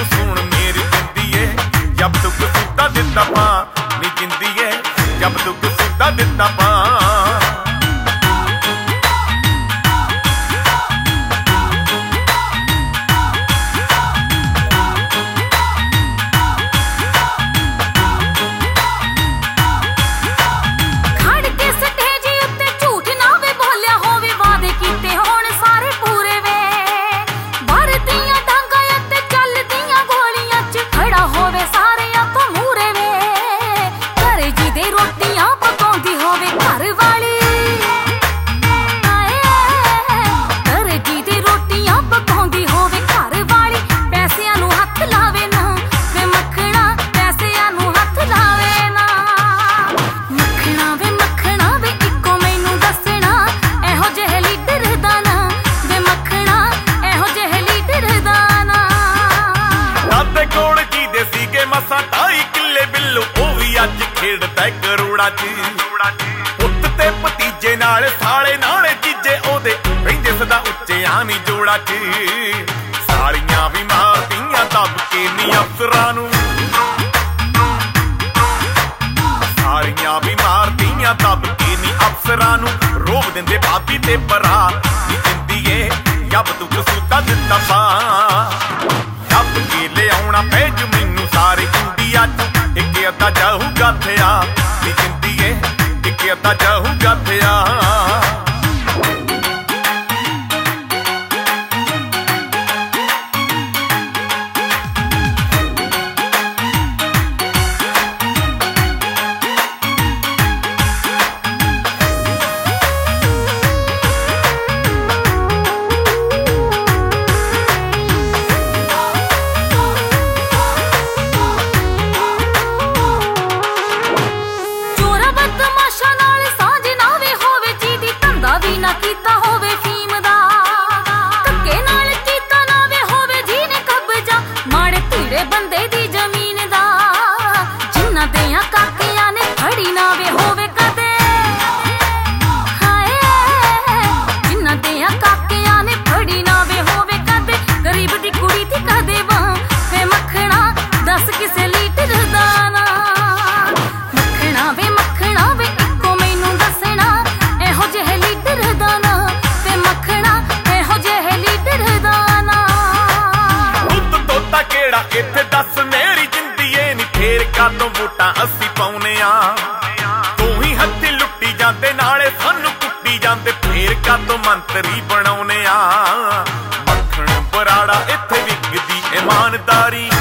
तू सुन मेरी जिंदगी जब तू कसूता दिता पा नी जिंदगी जब तू कसूता दिता पा करोड़ा पुत ते भतीजे नाल साले नाले चीजे ओदे रहिंदे सदा उच्चियां नी जोड़ा च सालियां भी मारदियां दब के नी अफसरां नूं सालियां भी मारदियां दब के नी अफसरां नूं रोब दिंदे भाभी ते भरा नी जिंदगी जब तू कसूता दिता पा जब के ले आउणा पै जू मैनूं सारे इंडिया च एक अद्धा जाऊगा थिया नी जिंदगी एक अद्धा जाऊगा थिया इत्थे दस मेरी जिंदगी नी फेर कातों वोटां असीं पाउने आ तू ही हत्थी लुट्टी जांदे नाले सानू कुट्टी जांदे फेर कातों मंत्री बनाउने आ मक्खण बराड़ा इत्थे विकदी ईमानदारी